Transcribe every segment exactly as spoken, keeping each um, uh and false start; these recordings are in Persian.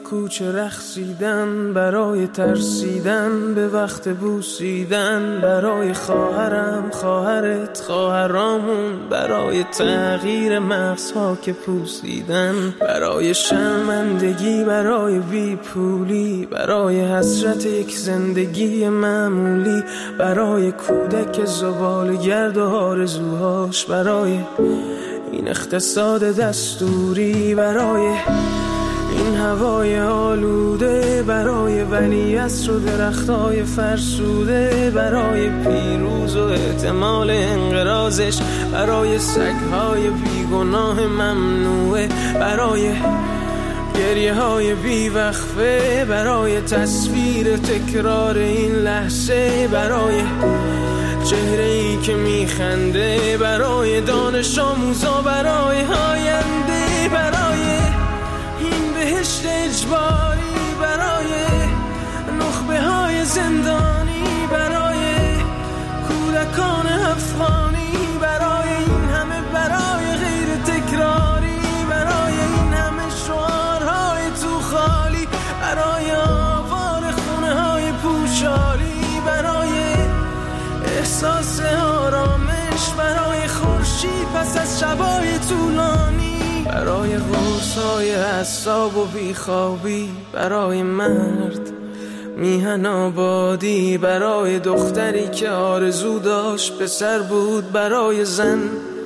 کوچه رقصیدن، برای ترسیدن به وقت بوسیدن، برای خواهرم خواهرت خواهرامون، برای تغییر مغزها که پوسیدن، برای شرمندگی برای بی پولی، برای حسرت یک زندگی معمولی، برای کودک زبالگرد و آرزوهاش، برای این اقتصاد دستوری، برای این هوای آلوده، برای ولیعصر و درختای فرسوده، برای پیروز و احتمال انقراضش، برای سگهای بیگناه ممنوعه، برای گریه های بیوقفه، برای تصویر تکرار این لحظه، برای چهره ای که میخنده، برای دانش آموزا، برای آینده، برای این بهشت اجباری، برای نخبه های زندانی، برای کودکان افغانی، برای این همه برای غیر تکراری، برای این همه شعارهای تو خالی، برای آوار خونه های پوشالی، برای احساس آرامش، برای خورشید پس از شبای طولانی، برای قرصای اعصاب و بیخوابی، برای مرد میهن آبادی، برای دختری که آرزو داشت پسر بود، برای زن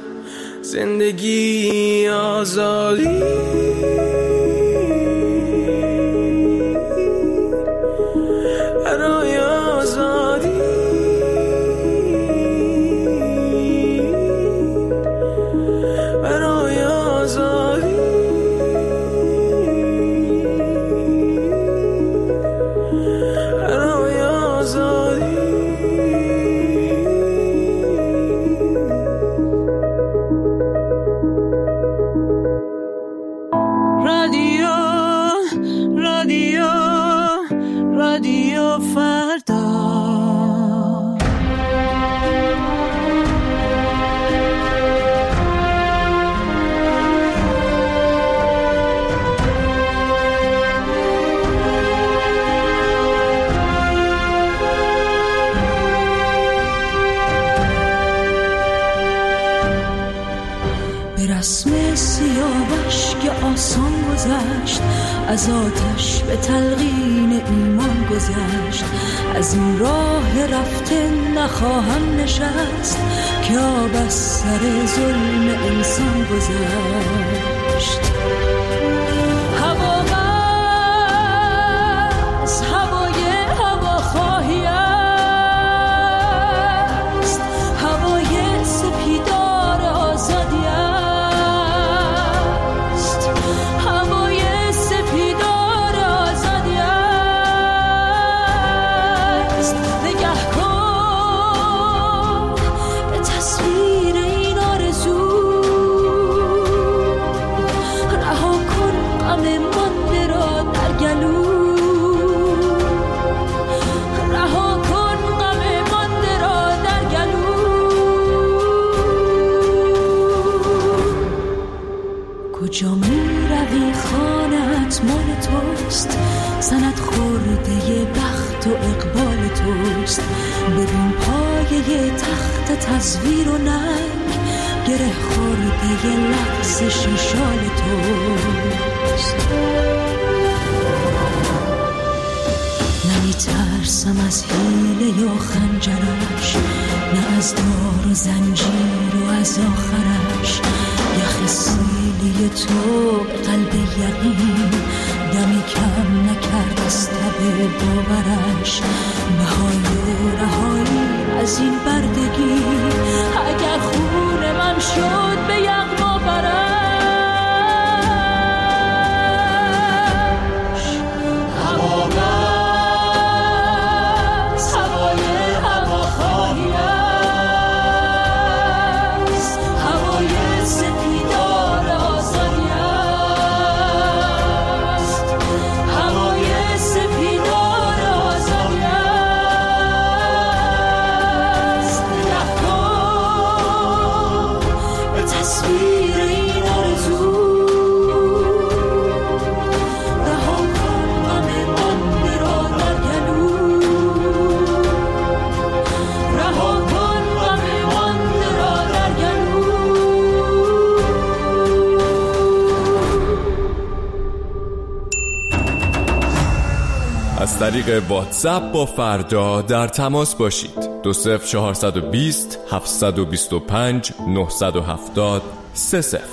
زندگی آزادی، برای آزادی، برای آزادی، برای آزادی. رادیو رادیو رادیو فردا. به رسم سیاوش که آسان گذشت، از آتش به تلقین ایمان گذشت، از این راه رفته نخواهم نشست، که آب از سر ظلم انسان گذشت. هوا بس هوای هواخواهی است، هوای سپیدار آزادی است، هوای سپیدار آزادی است. نگه کن به تصویر این آرزو، رها کن غم مانده را در گلو، رها کن غم مانده را در گلو. کجا می روی خانت مال توست، سند خورده بخت و اقبال توست. ببین پایه تخت تصویر و ننگ، گره خورده لغزش شال توست. نمی ترسم از حیله یا خنجرش، نه از دار و زنجیر و از آخرش. یخ سیلی تو قلب یقین، دمی کم نکرد از تب باورش. بهای رهایی از این بردگی، اگر خون من شد به یغما برش. هوا بس هوای هواخواهی است، هوای سپیدار آزادی است، هوای سپیدار آزادی است. نگه طریق واتساپ با فردا در تماس باشید. دو صفر چهارصد و بیست هفتصد و بیست و پنج نهصد و هفتاد سه صفر.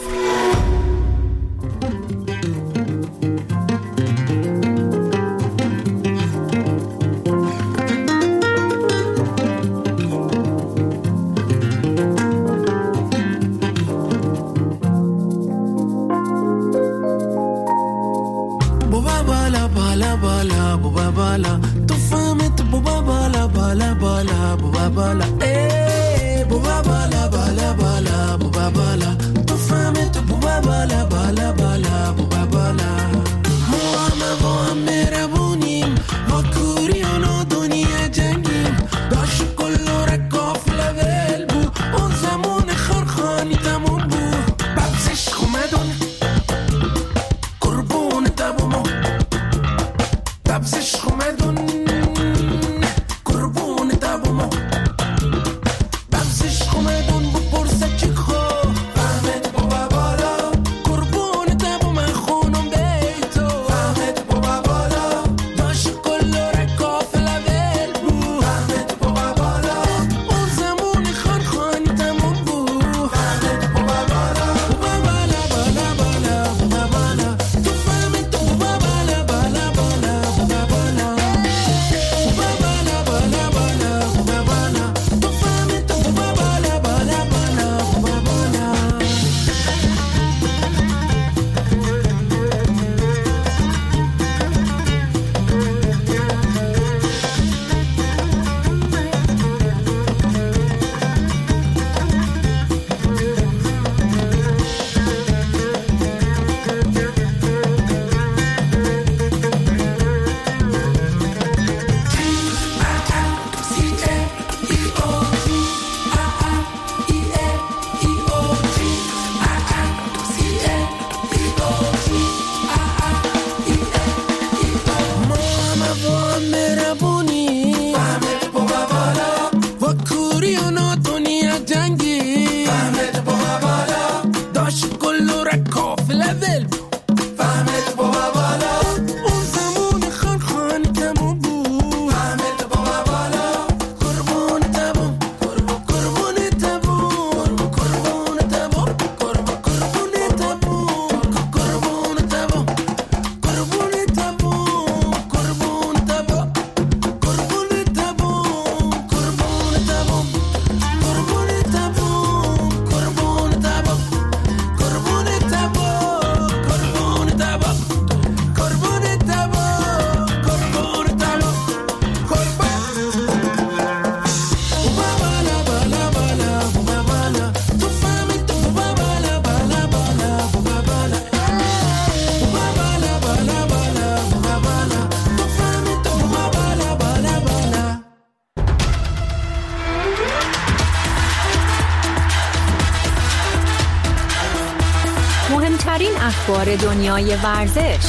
مهمترین اخبار دنیای ورزش،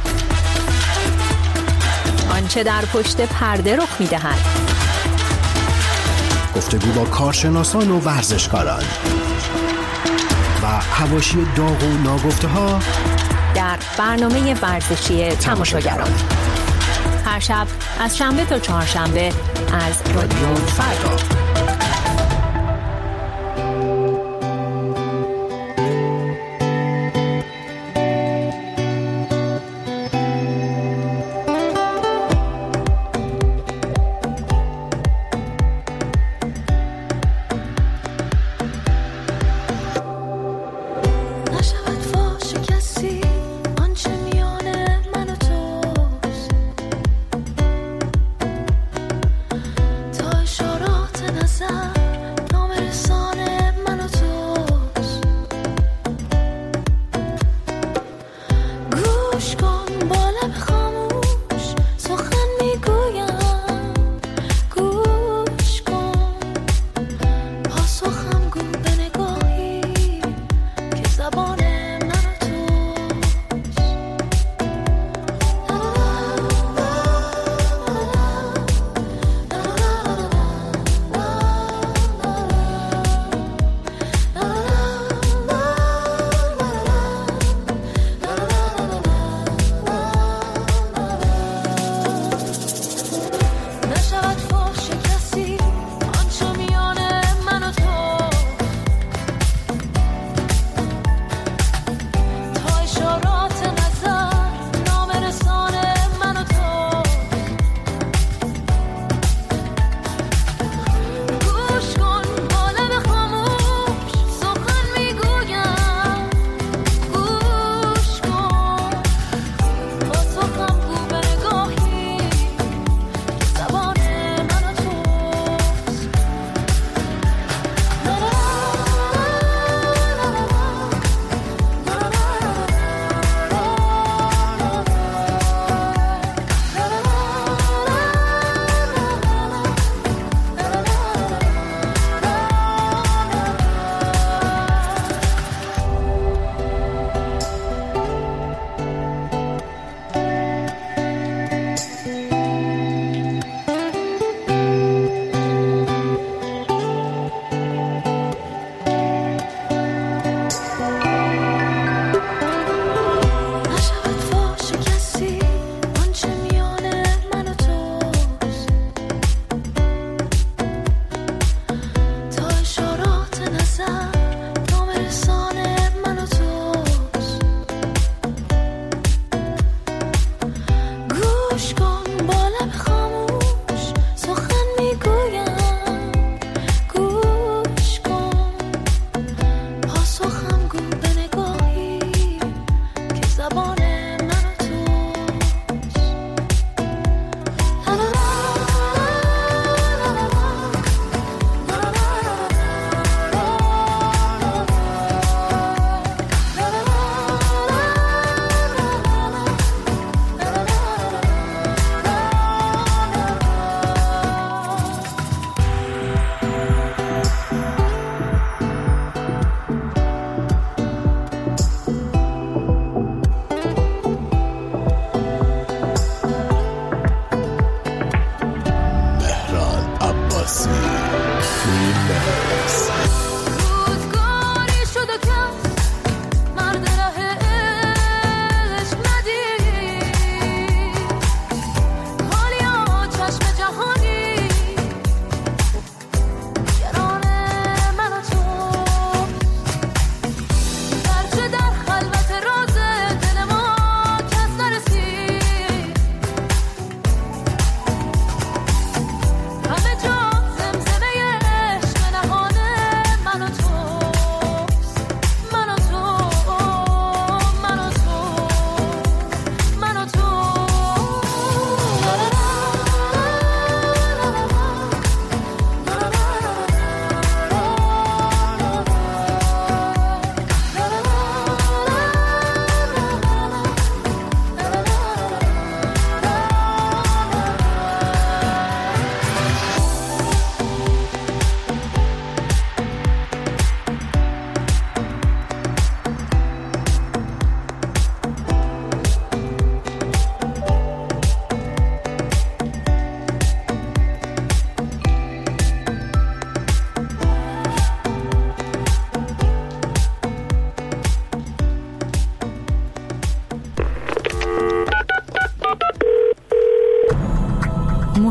آنچه در پشت پرده رخ می‌دهد، گفتگو با کارشناسان و ورزشکاران و حواشی داغ و ناگفته‌ها در برنامه ورزشی تماشاگران. هر شب از شنبه تا چهارشنبه از رادیو فردا.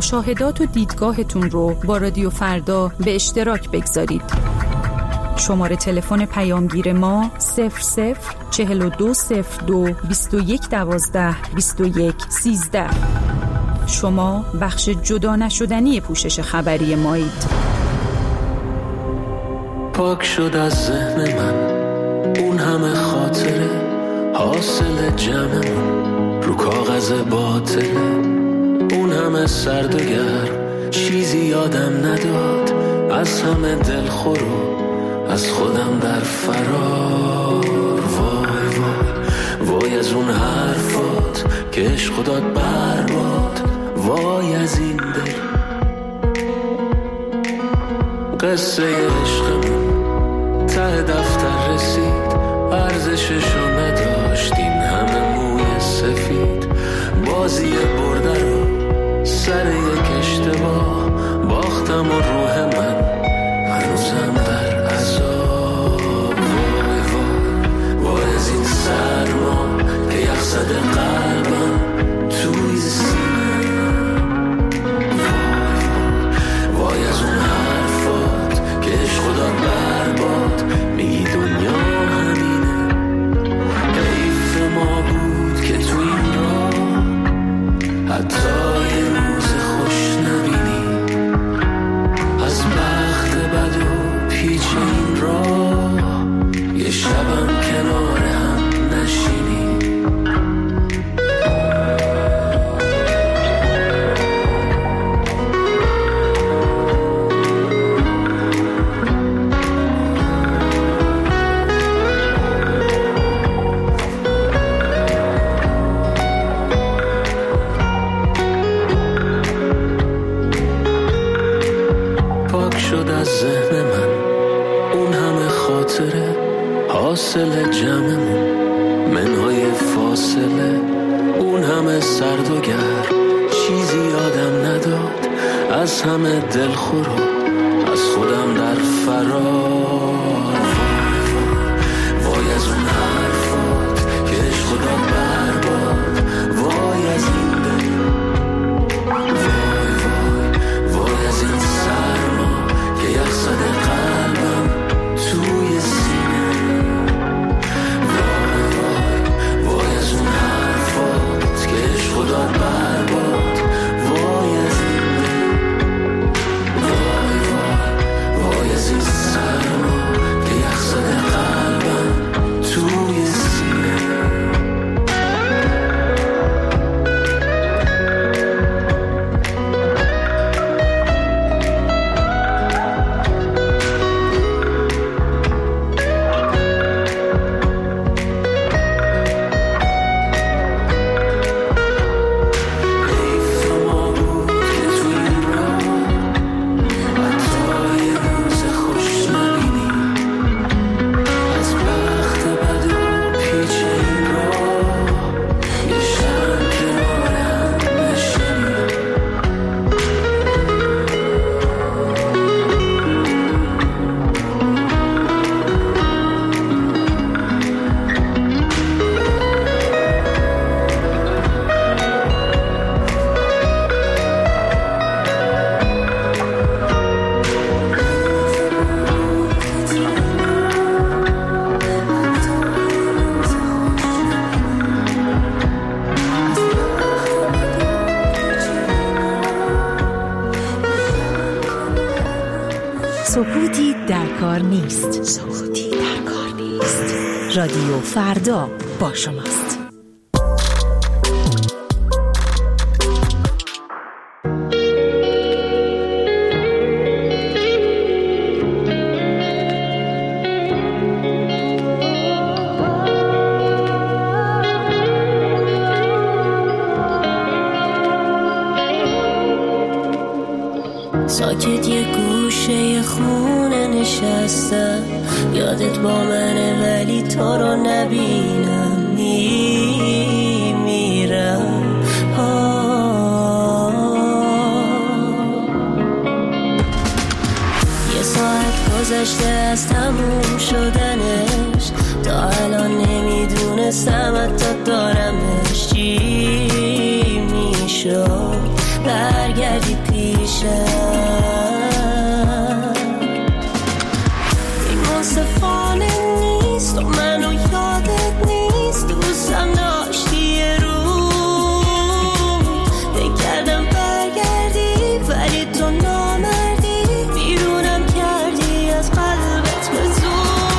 مشاهدات و دیدگاهتون رو با رادیو فردا به اشتراک بگذارید. شماره تلفن پیامگیر ما صفر صفر چهل و دو صفر دو بیست و یک دوازده بیست و یک سیزده. شما بخش جدا نشدنی پوشش خبری مایید. پاک شد از ذهن من اون همه خاطره، حاصل جمعمون رو کاغذ باطله. اون همه سرد و گرم چیزی یادم نداد، از همه دلخور و از خودم در فرار. وای وای وای از اون حرفات که عشق داد برباد. وای از این دل قصه عشقمون ته دفتر رسید، ارزششو نداشتیم همه موی سفید. بازی برده رو سر یک اشتباه باختم و روح من هنوزم در عذاب. وای وای وای از این سرما که یخ زده قلبم توی سینه. وای وای از اون حرفات که عشق داد برباد، میگی دنیا همینه. حیف ما بود که توی این راه حتی یه روز خوش نبینی. از بخت بد و پیچ این راه یه شبم کنار هم نشینی. ذهن من اون همه خاطره، حاصل جمعمون منهای فاصله. اون همه سرد و گرم چیزی یادم نداد، از همه دلخور و از خودم در فرار. وای وای از اون حرفات که عشق داد برباد. وای از این دل، وای وای وای از این سرما که یخ زده قلبم توی سینه. وای وای وای از اون حرفات که عشق داد برباد. وای از این دل، وای وای وای از این سرما که یخ زده قلبم توی سینه. سکوتی در کار نیست. سکوتی در کار نیست. رادیو فردا با شماست. ساکت یه گوشه خونه نشستم، یادت با منه ولی تو رو نبینم. میمیرم یه ساعت گذشته از تموم شدنش، تا الان نمیدونستم حتی دارمش. چی میشد برگردی پیشم. این منصفانه نیست و منو یادت نیست، دوستم داشتی یه روز بگردم برگردی ولی تو نامردی، بیرونم کردی از قلبت به زور.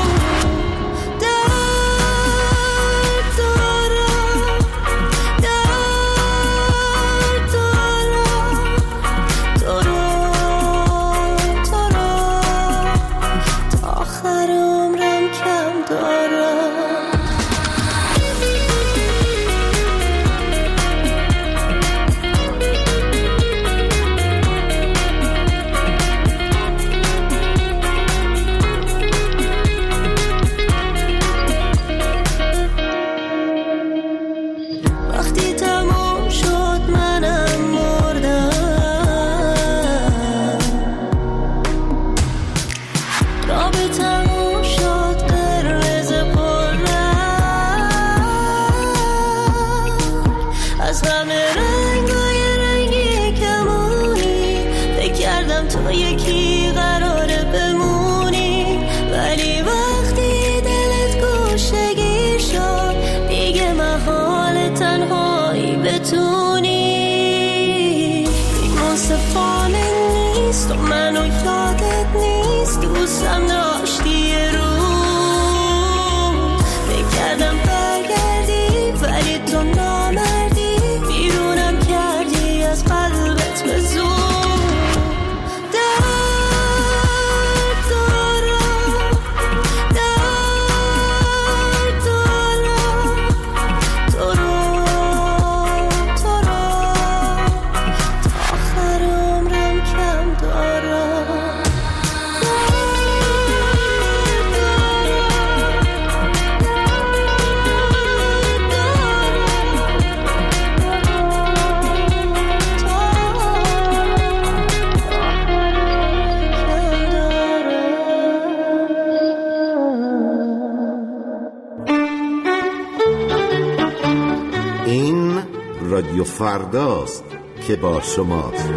رادیو فرداست که با شماست.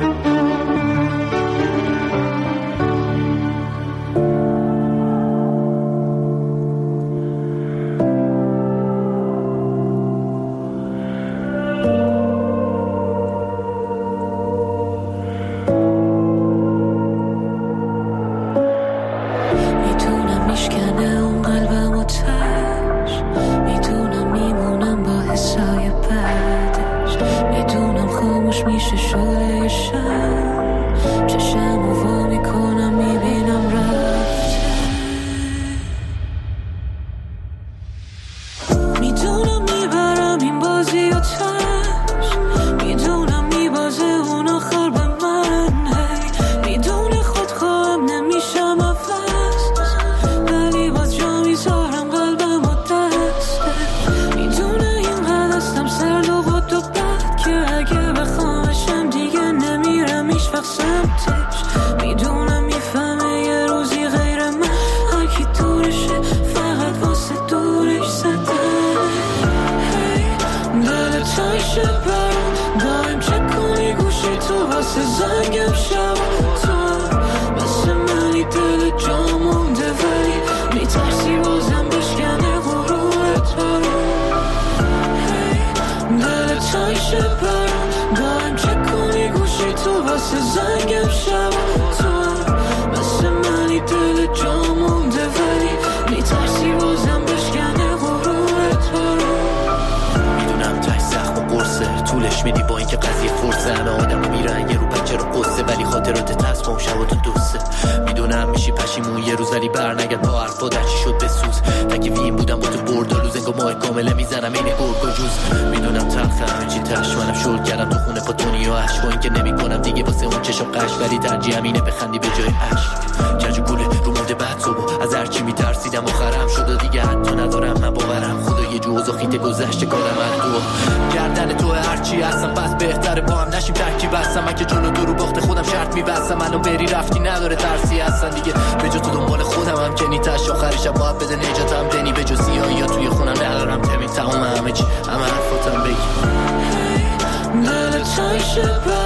میدی با اینکه قضیه فرصه همه آدم میرن یه رو بچه رو قصه ولی خاطرات ترس با اون شب و تو دوسته. میدونم میشی پشیمون یه روز ولی بر نگرد با حرفا در چی شد بسوز. تکیه این بودم با تو بردالو زنگا ماه کامله میزنم این گرگ و جوز. میدونم تلخه همه چی تش منم شل کردم تو خونه با تونی و عشق با اینکه نمی کنم دیگه واسه اون چشم قش ولی ترجیحم اینه بخندی به جای عشق. کج و کوله رو مورد بعد صبح از هر چی میترسیدم آخرم شد دیگه حتی ندارم من باورم خدا یه جوز و خیته گذشته کارم از تو گردن تو هرچی هستم پس بهتره با هم نشیم ترکیب هستم. من که جلو تو رو باخت خودم شرط میبستم منو بری رفتی نداره ترسی هستن دیگه به جا تو دنبال خودم هم که نیتش آخرش باید بده نجاتم دنی به جز سیاهی ها توی خونم ندارم تمین تمام همه چی همه حرفاتم بگی دل تایشه برم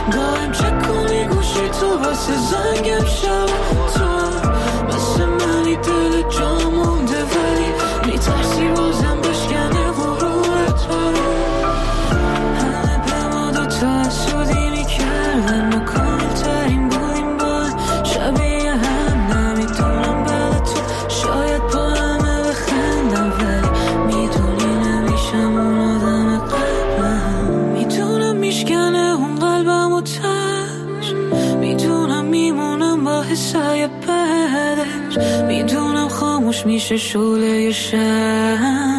دائم چک کنی گوشی تو واسه زنگم شب تو مثل منی دل جا مونده ولی میترسی بازم بشکنه غرورت برو همه به ما دوتا حسودی میکردن ما کامل ترین بودیم با شبیه هم نمیدونم بعد تو شاید با همه بخندم ولی میدونی نمیشم اون آدم قلبم میدونم میشکنه اون قلبم و تش میدونم میمونم با حسای بعدش میدونم خاموش میشه شعله شم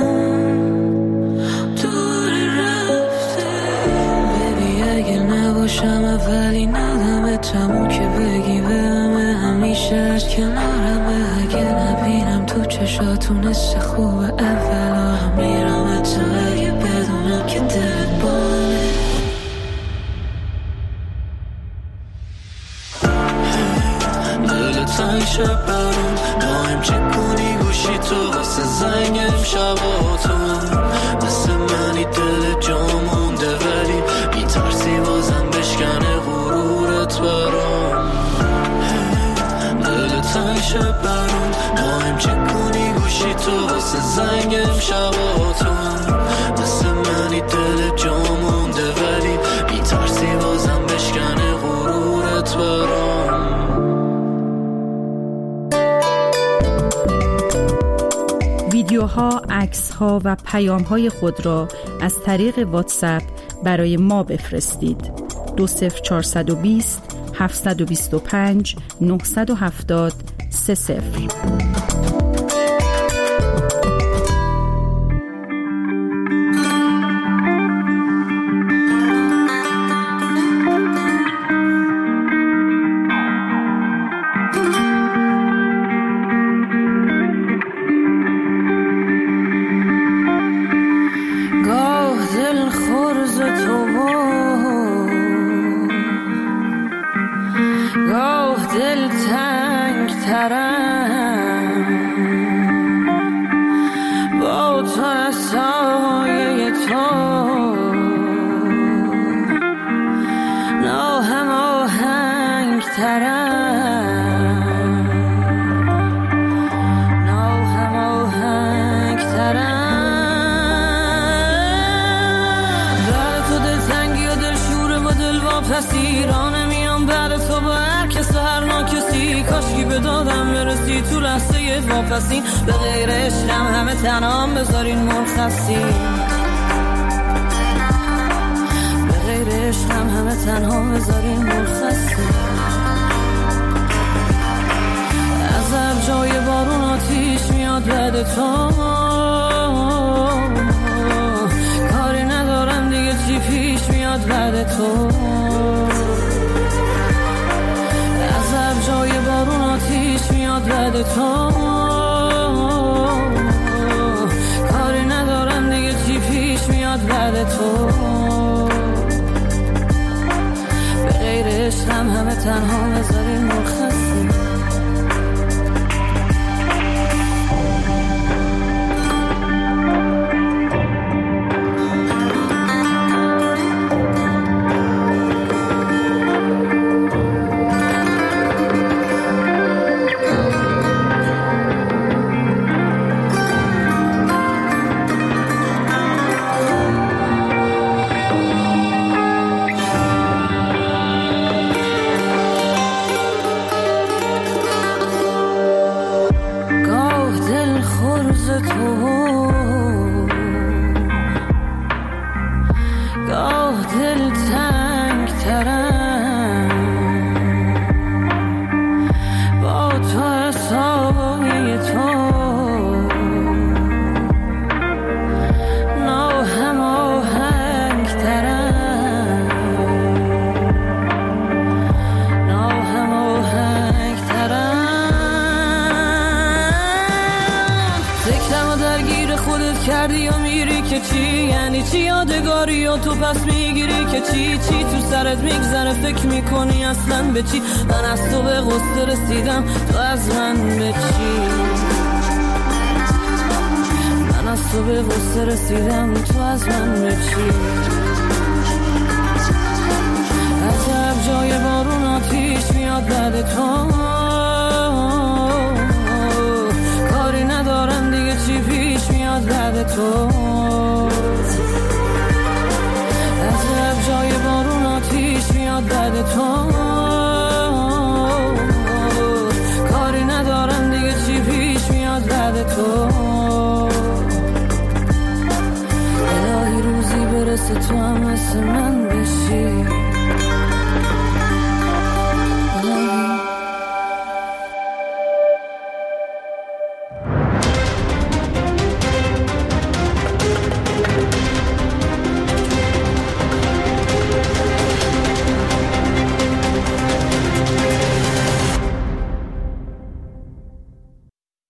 دور رفته ببی اگه نباشم اولین آدمتم که بگی به همه همیشه از کنارم اگه نبینم تو چشاتون حس خوب اولا میرم تو اگه بدونم که دلت بانه دل تنگ شب برام دائم چک کنی گوشی تو واسه زنگم شباتون مثل منی دل جا مونده ولی میترسی بازم بشکنه غرورت برام دل تنگ شب برام دائم چک کنی گوشی تو واسه زنگم شباتون مثل منی دل جا مونده ولی میترسی بازم بشکنه غرورت برام ویدیوها، عکس‌ها و پیام‌های خود را از طریق واتساپ برای ما بفرستید. دو صفر چهارصد و بیست هفتصد و بیست و پنج نهصد و هفتاد سه صفر. واپسین به غیر عشقم همه تنام بذارین مرخصین به غیر عشقم همه تنها بذارین مرخصین عذب جای بارون آتیش میاد بعد تو کاری ندارم دیگه چی پیش میاد بعد تو عذب جای بارون آتیش میاد بعد تو کاری ندارم دیگه چی پیش میاد بعد تو به غیر عشقم همه تنها بذارین مرخصی کردی و میری که چی یعنی چی یادگاری و تو پس میگیری که چی چی تو سرت میگذره فکر میکنی اصلا به چی من از تو به غصه رسیدم تو از من به چی من از تو به غصه رسیدم تو از من به چی جای بارون آتیش میاد بعد تو، کاری ندارم دیگه چی پیش میاد بعد تو. عجب جای بارون آتیش میاد بعد تو، کاری ندارم دیگه چی پیش میاد بعد تو. الهی روزی برسه تو هم مثل من